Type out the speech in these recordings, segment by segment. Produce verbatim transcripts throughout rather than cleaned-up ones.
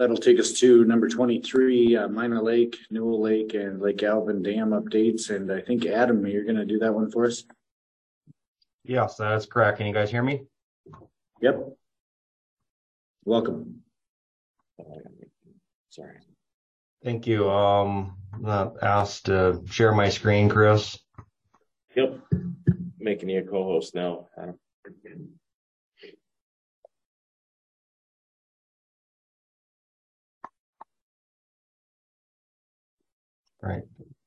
That'll take us to number twenty-three, uh, Minor Lake, Newell Lake, and Lake Alvin Dam updates. And I think, Adam, you're going to do that one for us? Yes, that's correct. Can you guys hear me? Yep. Welcome. Sorry. Thank you. Um, I'm not asked to share my screen, Chris. Yep. Making you a co-host now, Adam. Right.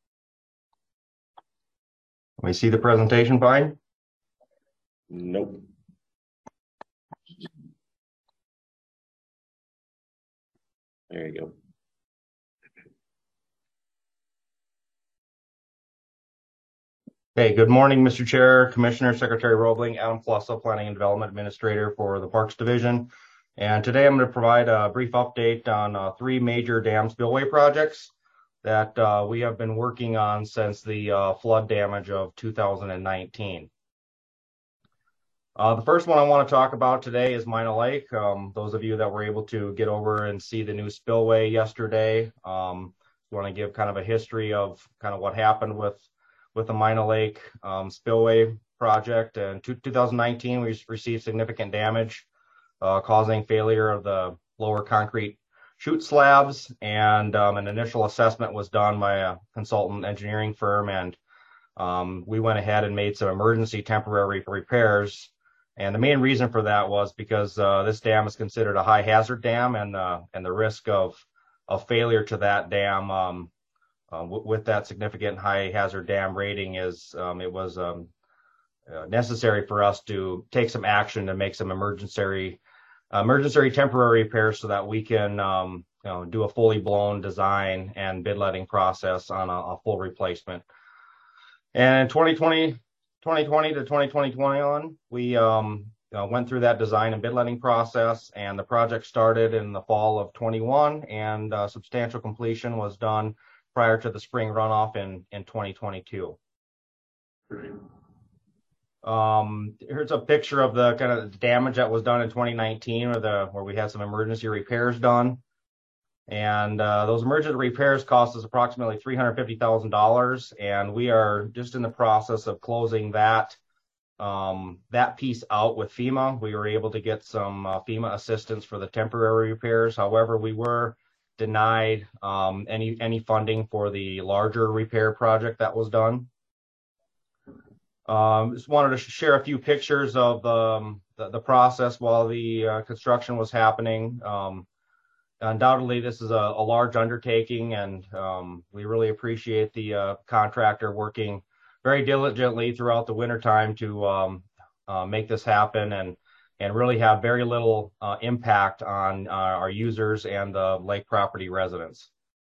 Can we see the presentation fine? Nope. There you go. Hey, good morning, Mister Chair, Commissioner, Secretary Roebling, Adam Plussa, Planning and Development Administrator for the Parks Division. And today I'm going to provide a brief update on uh, three major dam spillway projects that uh, we have been working on since the uh, flood damage of two thousand nineteen. Uh, the first one I want to talk about today is Minor Lake. Um, those of you that were able to get over and see the new spillway yesterday, um, want to give kind of a history of kind of what happened with with the Minor Lake um, spillway project. In two thousand nineteen, we received significant damage, uh, causing failure of the lower concrete chute slabs, and um, an initial assessment was done by a consultant engineering firm, and um, we went ahead and made some emergency temporary repairs. And the main reason for that was because uh, this dam is considered a high hazard dam, and uh, and the risk of of failure to that dam um, uh, w- with that significant high hazard dam rating is um, it was um, uh, necessary for us to take some action to make some emergency emergency temporary repairs so that we can um, you know, do a fully blown design and bid letting process on a, a full replacement. And in twenty twenty, twenty twenty to twenty twenty-one, we um, uh, went through that design and bid letting process, and the project started in the fall of twenty-one, and uh, substantial completion was done prior to the spring runoff in, in twenty twenty-two. Um, here's a picture of the kind of damage that was done in twenty nineteen, where the where we had some emergency repairs done, and uh, those emergency repairs cost us approximately three hundred fifty thousand dollars, and we are just in the process of closing that um, that piece out with FEMA. We were able to get some uh, FEMA assistance for the temporary repairs. However, we were denied um, any any funding for the larger repair project that was done. Um, just wanted to share a few pictures of um, the, the process while the uh, construction was happening. Um, undoubtedly, this is a, a large undertaking, and um, we really appreciate the uh, contractor working very diligently throughout the wintertime to um, uh, make this happen, and and really have very little uh, impact on uh, our users and the lake property residents.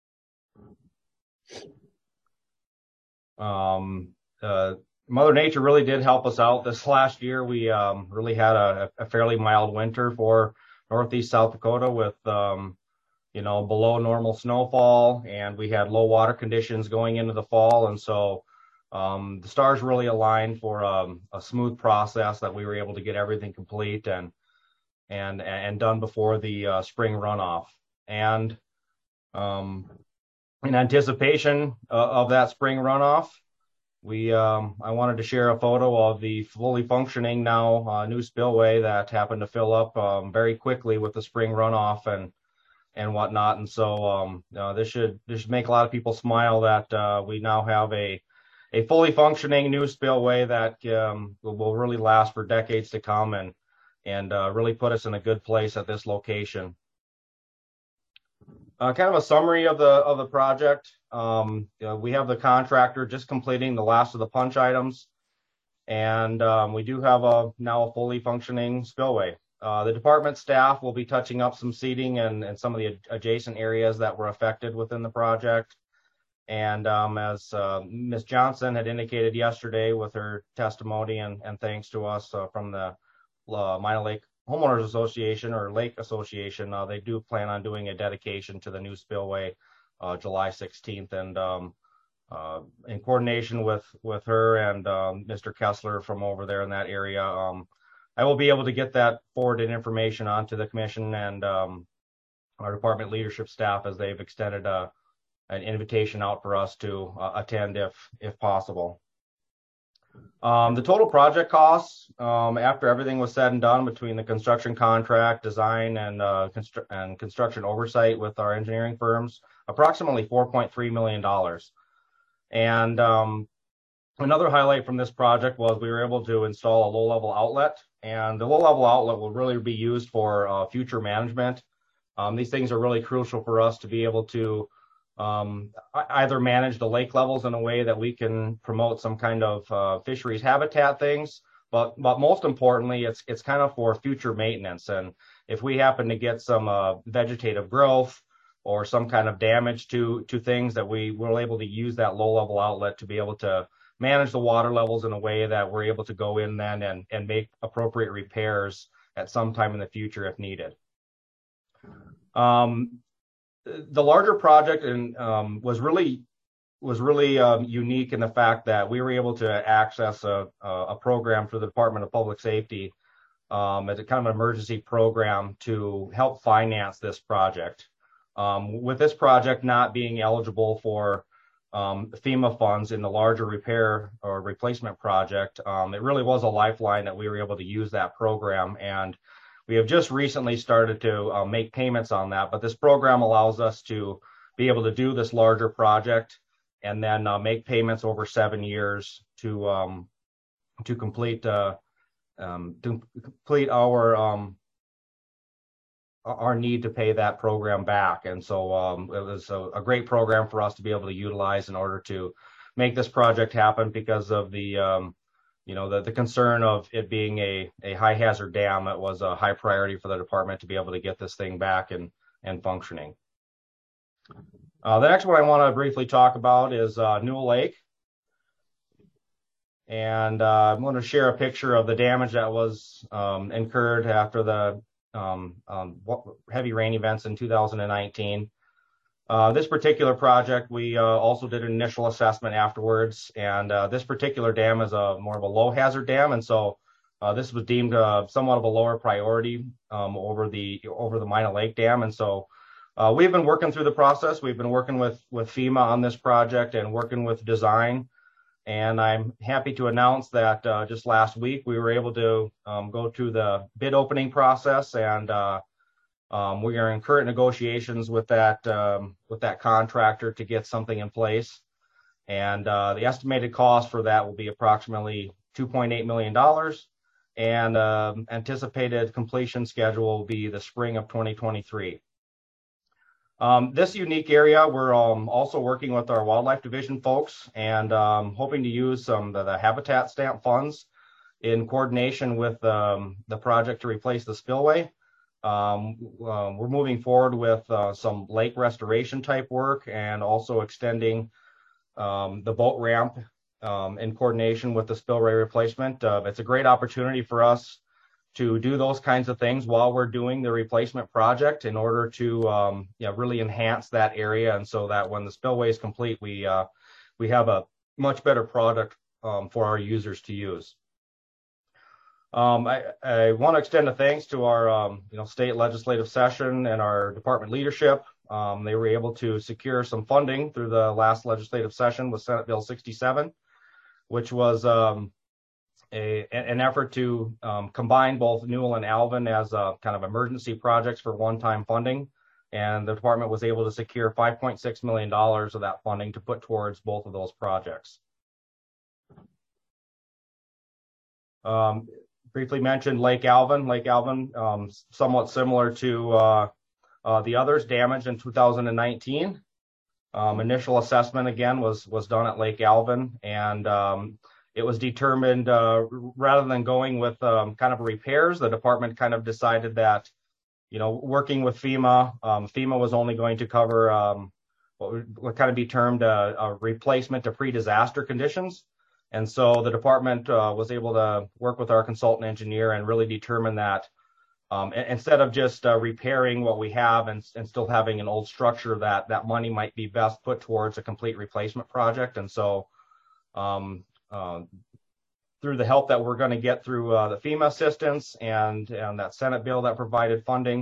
Um, uh, Mother Nature really did help us out this last year. We um, really had a, a fairly mild winter for Northeast South Dakota with, um, you know, below normal snowfall, and we had low water conditions going into the fall. And so um, the stars really aligned for um, a smooth process that we were able to get everything complete and and and done before the uh, spring runoff. And um, in anticipation uh, of that spring runoff, We, um, I wanted to share a photo of the fully functioning now uh, new spillway that happened to fill up um, very quickly with the spring runoff and and whatnot. And so um, uh, this should this should make a lot of people smile that uh, we now have a a fully functioning new spillway that um, will, will really last for decades to come, and and uh, really put us in a good place at this location. Uh, kind of a summary of the of the project. Um, you know, we have the contractor just completing the last of the punch items, and um, we do have a now a fully functioning spillway. Uh, the department staff will be touching up some seating and, and some of the adjacent areas that were affected within the project. And um, as uh, Miz Johnson had indicated yesterday with her testimony and, and thanks to us uh, from the uh, Minor Lake Homeowners Association or Lake Association, uh, they do plan on doing a dedication to the new spillway uh, July sixteenth, and um, uh, in coordination with with her and um, Mister Kessler from over there in that area, um, I will be able to get that forwarded information onto the commission and um, our department leadership staff as they've extended a, an invitation out for us to uh, attend if, if possible. Um, the total project costs, um, after everything was said and done between the construction contract, design, and, uh, constru and construction oversight with our engineering firms, approximately four point three million dollars. And um, another highlight from this project was we were able to install a low-level outlet, and the low-level outlet will really be used for uh, future management. Um, these things are really crucial for us to be able to um, either manage the lake levels in a way that we can promote some kind of uh, fisheries habitat things, but but most importantly, it's it's kind of for future maintenance. And if we happen to get some uh, vegetative growth or some kind of damage to to things, that we were able to use that low-level outlet to be able to manage the water levels in a way that we're able to go in then and, and make appropriate repairs at some time in the future if needed. Um, the larger project and um, was really was really um, unique in the fact that we were able to access a, a program through the Department of Public Safety um, as a kind of an emergency program to help finance this project. Um, with this project not being eligible for um, FEMA funds in the larger repair or replacement project, um, it really was a lifeline that we were able to use that program. And we have just recently started to uh, make payments on that, but this program allows us to be able to do this larger project and then uh, make payments over seven years to um, to complete uh, um, to complete our um, our need to pay that program back. And so um, it was a, a great program for us to be able to utilize in order to make this project happen because of the um, you know, the, the concern of it being a, a high hazard dam. It was a high priority for the department to be able to get this thing back and, and functioning. Uh, the next one I want to briefly talk about is uh, Newell Lake. And uh, I'm going to share a picture of the damage that was um, incurred after the um, um, heavy rain events in two thousand nineteen. Uh, this particular project, we uh, also did an initial assessment afterwards, and uh, this particular dam is a more of a low hazard dam, and so uh, this was deemed uh, somewhat of a lower priority um, over the over the Mina Lake Dam. And so uh, we've been working through the process. We've been working with with FEMA on this project and working with design, and I'm happy to announce that uh, just last week we were able to um, go through the bid opening process, and uh, Um, we are in current negotiations with that um, with that contractor to get something in place, and uh, the estimated cost for that will be approximately two point eight million dollars, and uh, anticipated completion schedule will be the spring of twenty twenty-three. Um, this unique area, we're um, also working with our wildlife division folks and um, hoping to use some of the habitat stamp funds in coordination with um, the project to replace the spillway. Um, uh, we're moving forward with uh, some lake restoration type work and also extending um, the boat ramp um, in coordination with the spillway replacement. Uh, it's a great opportunity for us to do those kinds of things while we're doing the replacement project in order to um, you know, really enhance that area, and so that when the spillway is complete, we uh, we have a much better product um, for our users to use. Um, I, I want to extend a thanks to our, um, you know, state legislative session and our department leadership. Um, they were able to secure some funding through the last legislative session with Senate Bill sixty-seven, which was um, a, an effort to um, combine both Newell and Alvin as a kind of emergency projects for one-time funding. And the department was able to secure five point six million dollars of that funding to put towards both of those projects. Um, Briefly mentioned Lake Alvin. Lake Alvin, um, somewhat similar to uh, uh, the others, damaged in two thousand nineteen. Um, initial assessment again was was done at Lake Alvin, and um, it was determined uh, rather than going with um, kind of repairs, the department kind of decided that, you know, working with FEMA, um, FEMA was only going to cover um, what would, would kind of be termed a, a replacement to pre-disaster conditions. And so the department uh, was able to work with our consultant engineer and really determine that um, instead of just uh, repairing what we have and, and still having an old structure, that that money might be best put towards a complete replacement project. And so um, uh, through the help that we're going to get through uh, the FEMA assistance and, and that Senate bill that provided funding,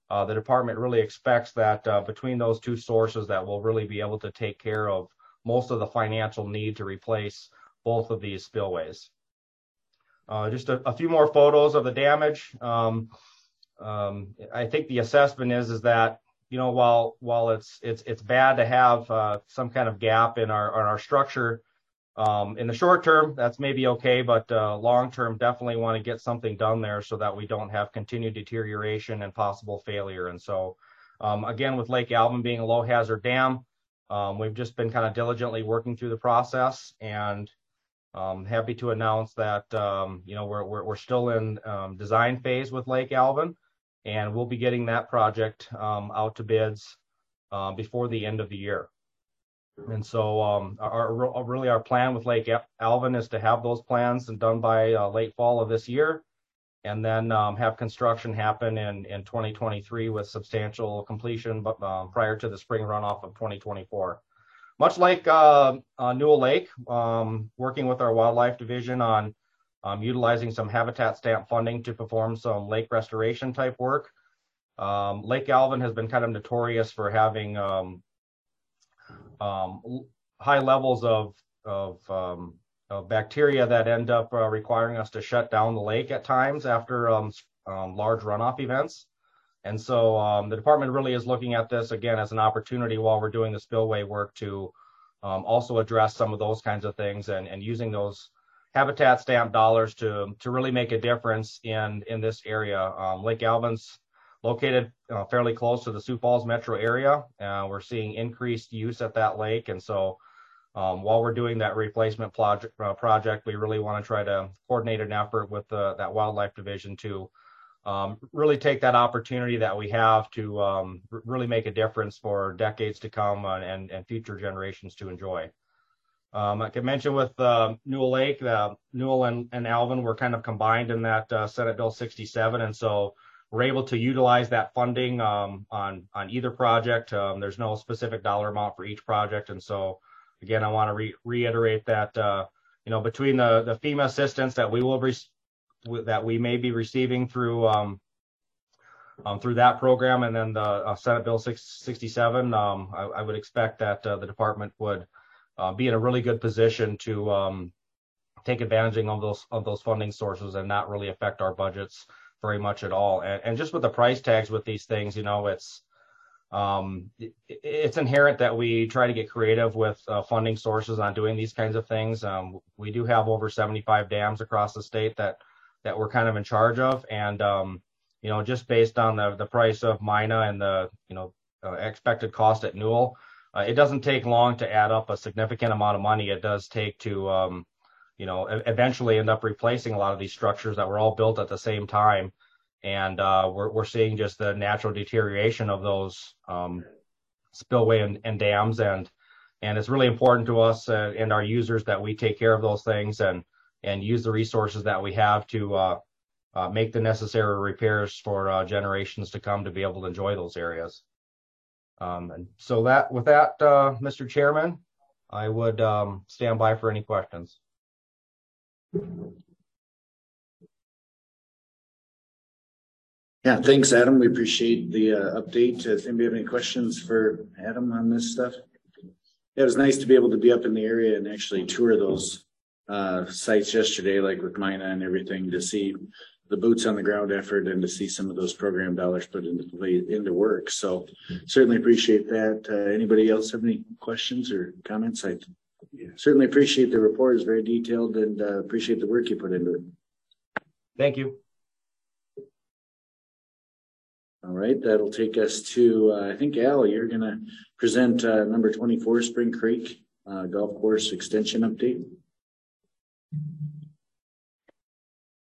uh, the department really expects that uh, between those two sources that we'll really be able to take care of most of the financial need to replace both of these spillways. Uh, just a, a few more photos of the damage. Um, um, I think the assessment is is that, you know, while while it's it's it's bad to have uh, some kind of gap in our in our structure, um, in the short term that's maybe okay, but uh, long term definitely want to get something done there so that we don't have continued deterioration and possible failure. And so, um, again, with Lake Alvin being a low hazard dam, um, we've just been kind of diligently working through the process, and Um, happy to announce that um, you know we're, we're we're still in um, design phase with Lake Alvin, and we'll be getting that project um, out to bids uh, before the end of the year. And so um, our, our really our plan with Lake Alvin is to have those plans done by uh, late fall of this year, and then um, have construction happen in in twenty twenty-three with substantial completion, but um, prior to the spring runoff of twenty twenty-four. Much like uh, uh, Newell Lake, um, working with our wildlife division on um, utilizing some habitat stamp funding to perform some lake restoration type work. Um, Lake Alvin has been kind of notorious for having um, um, high levels of, of, um, of bacteria that end up uh, requiring us to shut down the lake at times after um, um, large runoff events. And so um, the department really is looking at this again as an opportunity while we're doing the spillway work to um, also address some of those kinds of things, and, and using those habitat stamp dollars to to really make a difference in in this area. Um, Lake Alvin's located uh, fairly close to the Sioux Falls metro area. Uh, we're seeing increased use at that lake, and so um, while we're doing that replacement project, uh, project, we really want to try to coordinate an effort with uh, that wildlife division to Um, really take that opportunity that we have to um, r- really make a difference for decades to come uh, and, and future generations to enjoy. Um, like I mentioned with uh, Newell Lake, uh, Newell and, and Alvin were kind of combined in that uh, Senate Bill sixty-seven, and so we're able to utilize that funding um, on, on either project. Um, there's no specific dollar amount for each project, and so again, I want to re- reiterate that uh, you know between the, the FEMA assistance that we will receive that we may be receiving through um, um, through that program, and then the uh, Senate Bill six sixty-seven, um, I, I would expect that uh, the department would uh, be in a really good position to um, take advantage of those of those funding sources and not really affect our budgets very much at all. And, and just with the price tags with these things, you know, it's um, it, it's inherent that we try to get creative with uh, funding sources on doing these kinds of things. Um, we do have over seventy-five dams across the state that that we're kind of in charge of. And, um, you know, just based on the, the price of Mina and the, you know, uh, expected cost at Newell, uh, it doesn't take long to add up a significant amount of money. It does take to, um, you know, eventually end up replacing a lot of these structures that were all built at the same time. And uh, we're, we're seeing just the natural deterioration of those um, spillway and, and dams. And, and it's really important to us uh, and our users that we take care of those things and, and use the resources that we have to uh, uh, make the necessary repairs for uh, generations to come to be able to enjoy those areas. Um, and so that, with that, uh, Mister Chairman, I would um, stand by for any questions. Yeah, thanks, Adam. We appreciate the uh, update. Does anybody have any questions for Adam on this stuff? Yeah, it was nice to be able to be up in the area and actually tour those uh sites yesterday, like with Mina and everything, to see the boots on the ground effort and to see some of those program dollars put into play into work. So certainly appreciate that. Uh, anybody else have any questions or comments? I yeah, certainly appreciate the report. It's very detailed, and uh, appreciate the work you put into it. Thank you. All right, that'll take us to uh, I think Al, you're gonna present uh, number twenty-four Spring Creek uh, Golf Course Extension update.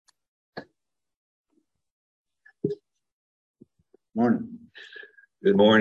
Morning. Good morning.